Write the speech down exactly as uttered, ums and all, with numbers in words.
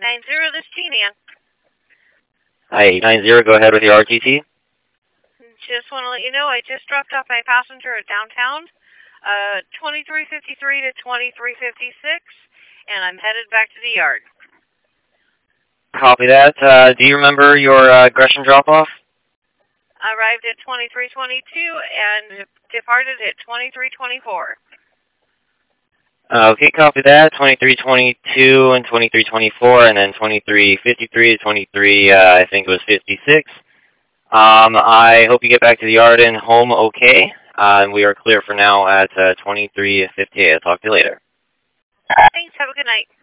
nine zero, this is Jean-Ann. Hi, eight nine zero, go ahead with your R T T. Just want to let you know I just dropped off my passenger at downtown, uh, twenty-three fifty-three to twenty-three fifty-six, and I'm headed back to the yard. Copy that. Uh, do you remember your uh, Gresham drop-off? I arrived at twenty-three twenty-two and departed at twenty-three twenty-four. Uh, okay, copy that. twenty-three twenty-two and twenty-three twenty-four, and then twenty-three fifty-three to twenty-three, uh, I think it was fifty-six. Um, I hope you get back to the yard and home okay. Uh, and we are clear for now at uh, twenty-three fifty-eight. I'll talk to you later. Thanks. Have a good night.